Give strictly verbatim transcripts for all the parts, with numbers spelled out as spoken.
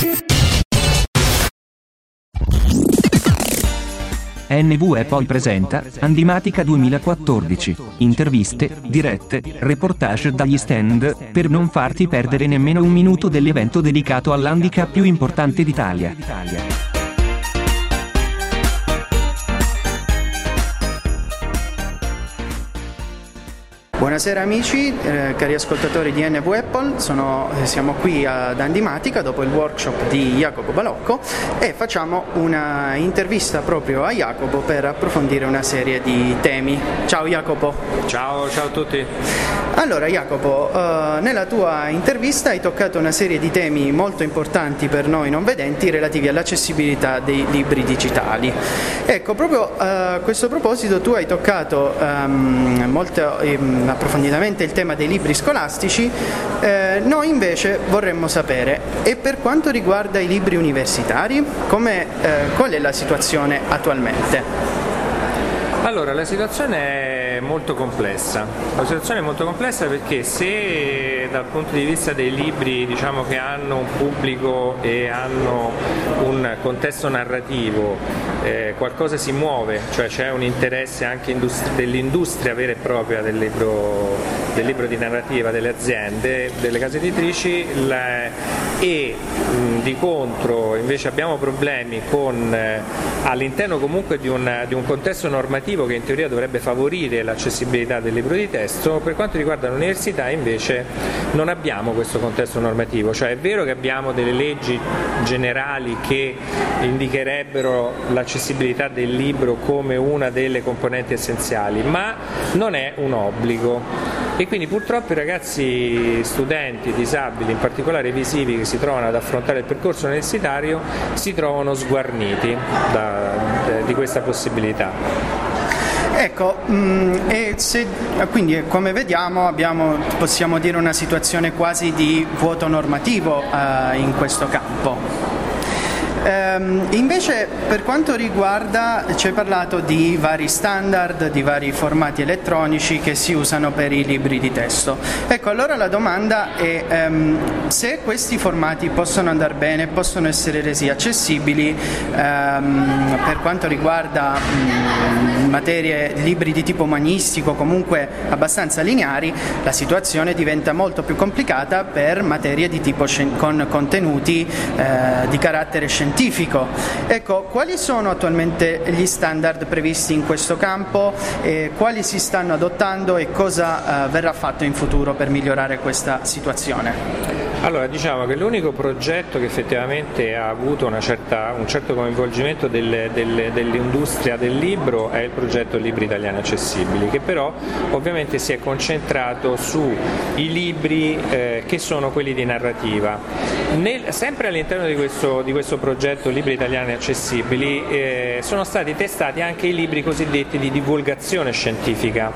N V E poi presenta Handimatica duemilaquattordici, interviste, dirette, reportage dagli stand, per non farti perdere nemmeno un minuto dell'evento dedicato all'handicap più importante d'Italia. Buonasera amici, eh, cari ascoltatori di N V Apple, sono, eh, siamo qui ad Handimatica dopo il workshop di Jacopo Balocco e facciamo una intervista proprio a Jacopo per approfondire una serie di temi. Ciao Jacopo. Ciao, ciao a tutti. Allora Jacopo, eh, nella tua intervista hai toccato una serie di temi molto importanti per noi non vedenti relativi all'accessibilità dei libri digitali. Ecco, proprio eh, a questo proposito tu hai toccato ehm, molto ehm, approfonditamente il tema dei libri scolastici. Eh, noi invece vorremmo sapere, e per quanto riguarda i libri universitari, come, eh, qual è la situazione attualmente? Allora, la situazione è molto complessa. La situazione è molto complessa perché se dal punto di vista dei libri diciamo che hanno un pubblico e hanno un contesto narrativo, eh, qualcosa si muove, cioè c'è un interesse anche industri- dell'industria vera e propria del libro, del libro di narrativa, delle aziende, delle case editrici, la, e mh, di contro invece abbiamo problemi con eh, all'interno comunque di un, di un contesto normativo che in teoria dovrebbe favorire l'accessibilità del libro di testo. Per quanto riguarda l'università invece non abbiamo questo contesto normativo, cioè è vero che abbiamo delle leggi generali che indicherebbero l'accessibilità del libro come una delle componenti essenziali, ma non è un obbligo. E quindi purtroppo i ragazzi studenti disabili, in particolare visivi, che si trovano ad affrontare il percorso universitario si trovano sguarniti da, di questa possibilità. Ecco, mh, e se, quindi come vediamo abbiamo, possiamo dire, una situazione quasi di vuoto normativo eh, in questo campo. Ehm, invece per quanto riguarda, ci hai parlato di vari standard, di vari formati elettronici che si usano per i libri di testo. Ecco, allora la domanda è ehm, se questi formati possono andare bene, possono essere resi accessibili ehm, per quanto riguarda mh, materie, libri di tipo umanistico, comunque abbastanza lineari. La situazione diventa molto più complicata per materie di tipo scien- con contenuti eh, di carattere scientifico. Ecco, quali sono attualmente gli standard previsti in questo campo, eh, quali si stanno adottando e cosa eh, verrà fatto in futuro per migliorare questa situazione? Allora, diciamo che l'unico progetto che effettivamente ha avuto una certa, un certo coinvolgimento del, del, dell'industria del libro è il progetto Libri Italiani Accessibili, che però ovviamente si è concentrato sui libri eh, che sono quelli di narrativa. Nel, sempre all'interno di questo, di questo progetto Libri Italiani Accessibili eh, sono stati testati anche i libri cosiddetti di divulgazione scientifica,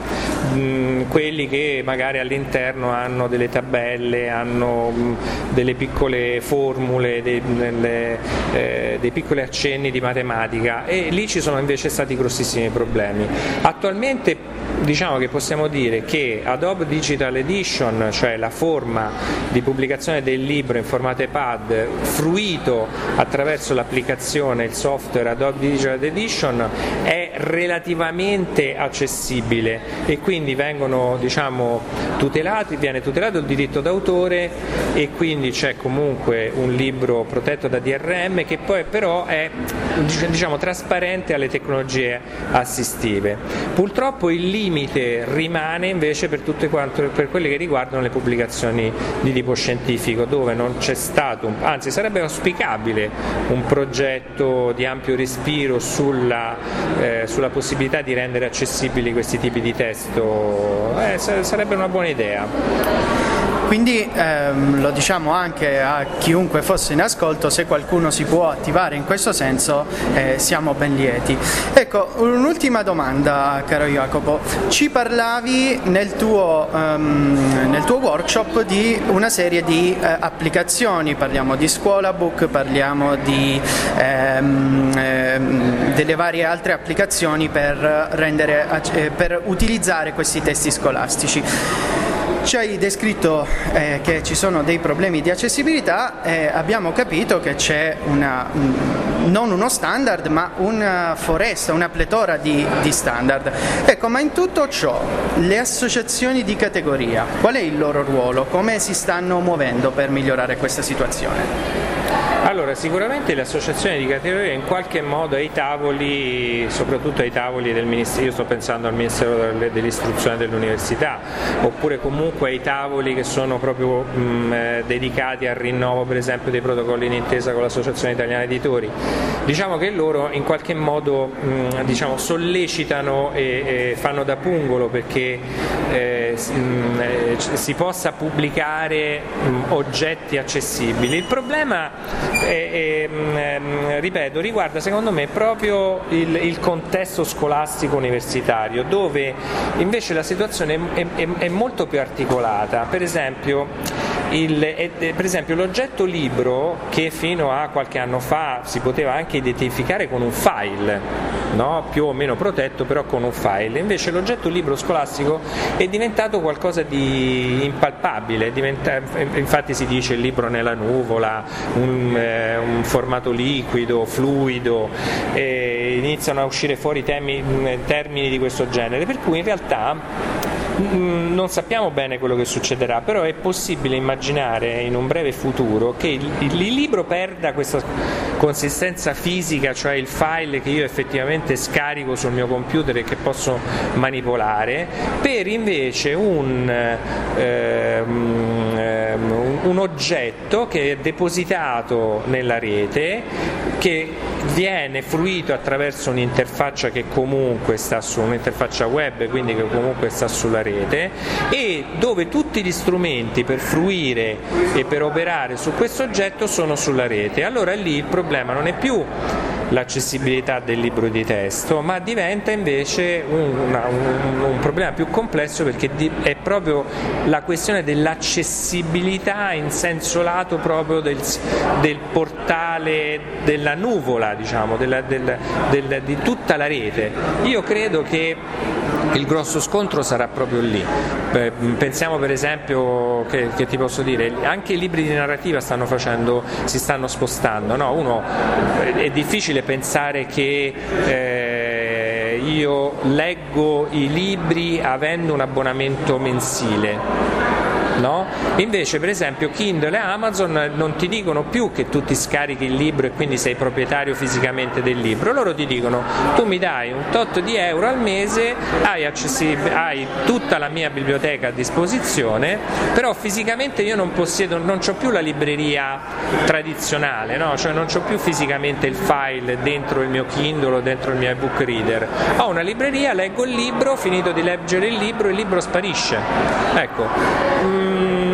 mh, quelli che magari all'interno hanno delle tabelle, hanno mh, delle piccole formule, dei, delle, eh, dei piccoli accenni di matematica, e lì ci sono invece stati grossissimi problemi. Attualmente diciamo che possiamo dire che Adobe Digital Edition, cioè la forma di pubblicazione del libro in formato iPad fruito attraverso l'applicazione, il software Adobe Digital Edition, è relativamente accessibile e quindi vengono diciamo tutelati, viene tutelato il diritto d'autore e quindi c'è comunque un libro protetto da D R M che poi però è diciamo trasparente alle tecnologie assistive. Purtroppo il limite rimane invece per tutte quante, per quelle che riguardano le pubblicazioni di tipo scientifico, dove non c'è stato, un, anzi sarebbe auspicabile un progetto di ampio respiro sulla, eh, sulla possibilità di rendere accessibili questi tipi di testo, eh, sarebbe una buona idea. Quindi ehm, lo diciamo anche a chiunque fosse in ascolto, se qualcuno si può attivare in questo senso eh, siamo ben lieti. Ecco, un'ultima domanda, caro Jacopo. Ci parlavi nel tuo, um, nel tuo workshop di una serie di eh, applicazioni, parliamo di Scuolabook, parliamo di, ehm, ehm, delle varie altre applicazioni per, rendere, eh, per utilizzare questi testi scolastici. Ci hai descritto eh, che ci sono dei problemi di accessibilità e abbiamo capito che c'è una, non uno standard ma una foresta, una pletora di, di standard. Ecco, ma in tutto ciò le associazioni di categoria, qual è il loro ruolo? Come si stanno muovendo per migliorare questa situazione? Allora, sicuramente le associazioni di categoria in qualche modo ai tavoli, soprattutto ai tavoli del Ministero, io sto pensando al Ministero dell'Istruzione e dell'Università, oppure comunque ai tavoli che sono proprio mh, dedicati al rinnovo per esempio dei protocolli d'intesa con l'Associazione Italiana Editori, diciamo che loro in qualche modo mh, diciamo, sollecitano e, e fanno da pungolo perché eh, mh, si possa pubblicare mh, oggetti accessibili. Il problema E, e, ripeto, riguarda secondo me proprio il, il contesto scolastico universitario, dove invece la situazione è, è, è molto più articolata. Per esempio, il, è, per esempio l'oggetto libro, che fino a qualche anno fa si poteva anche identificare con un file, no? Più o meno protetto, però con un file, invece l'oggetto libro scolastico è diventato qualcosa di impalpabile, diventa, infatti si dice il libro nella nuvola, un un formato liquido, fluido, e iniziano a uscire fuori temi, termini di questo genere, per cui in realtà non sappiamo bene quello che succederà, però è possibile immaginare in un breve futuro che il, il libro perda questa consistenza fisica, cioè il file che io effettivamente scarico sul mio computer e che posso manipolare, per invece un, eh, un, un oggetto che è depositato nella rete, che viene fruito attraverso un'interfaccia che comunque sta su un'interfaccia web, quindi che comunque sta sulla rete, e dove tutti gli strumenti per fruire e per operare su questo oggetto sono sulla rete. Allora lì il problema non è più l'accessibilità del libro di testo, ma diventa invece un, una, un, un problema più complesso, perché di, è proprio la questione dell'accessibilità in senso lato proprio del, del portale, della nuvola, diciamo, della, del, del, di tutta la rete. Io credo che il grosso scontro sarà proprio lì. Pensiamo per esempio, che, che ti posso dire, anche i libri di narrativa stanno facendo, si stanno spostando, no? Uno, è difficile pensare che eh, io leggo i libri avendo un abbonamento mensile. No? Invece per esempio Kindle e Amazon non ti dicono più che tu ti scarichi il libro e quindi sei proprietario fisicamente del libro, loro ti dicono: tu mi dai un tot di euro al mese, hai, hai tutta la mia biblioteca a disposizione, però fisicamente io non possiedo, non ho più la libreria tradizionale, no? Cioè non ho più fisicamente il file dentro il mio Kindle o dentro il mio ebook reader, ho una libreria, leggo il libro, finito di leggere il libro, il libro sparisce. Ecco.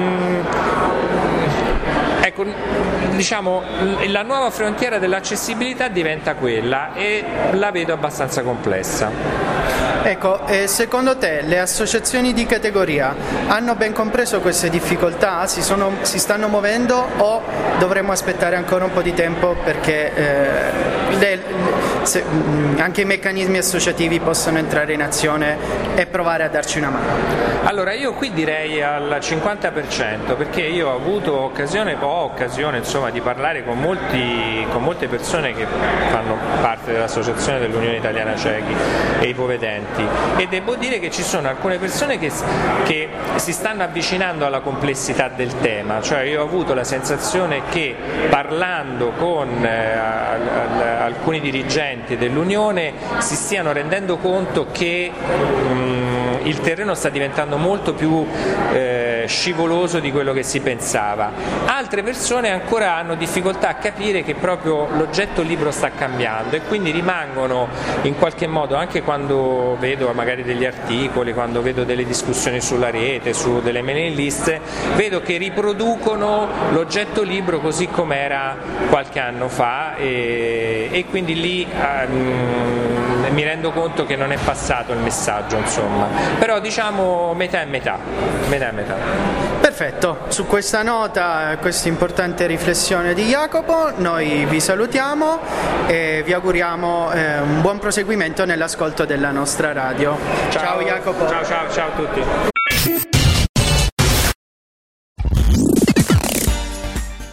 Ecco, diciamo, la nuova frontiera dell'accessibilità diventa quella, e la vedo abbastanza complessa. Ecco, eh, secondo te le associazioni di categoria hanno ben compreso queste difficoltà? Si, sono, si stanno muovendo, o dovremmo aspettare ancora un po' di tempo perché eh, le, se, anche i meccanismi associativi possono entrare in azione e provare a darci una mano? Allora, io qui direi al cinquanta per cento, perché io ho avuto occasione, ho occasione insomma, di parlare con, molti, con molte persone che fanno parte dell'Associazione dell'Unione Italiana Ciechi e Ipovedenti, e devo dire che ci sono alcune persone che, che si stanno avvicinando alla complessità del tema. Cioè io ho avuto la sensazione che, parlando con eh, al, al, alcuni dirigenti dell'Unione, si stiano rendendo conto che mh, il terreno sta diventando molto più eh, scivoloso di quello che si pensava. Altre persone ancora hanno difficoltà a capire che proprio l'oggetto libro sta cambiando, e quindi rimangono in qualche modo, anche quando vedo magari degli articoli, quando vedo delle discussioni sulla rete, su delle mailing list, vedo che riproducono l'oggetto libro così com'era qualche anno fa, e, e quindi lì um, mi rendo conto che non è passato il messaggio, insomma. Però diciamo metà e metà, metà e metà. Perfetto, su questa nota, questa importante riflessione di Jacopo, noi vi salutiamo e vi auguriamo eh, un buon proseguimento nell'ascolto della nostra radio. Ciao, ciao Jacopo. Ciao ciao ciao a tutti.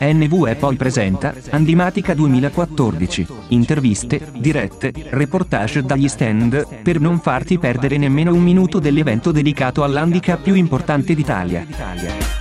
N V E poi presenta Handimatica duemilaquattordici. Interviste, dirette, reportage dagli stand, per non farti perdere nemmeno un minuto dell'evento dedicato all'handicap più importante d'Italia.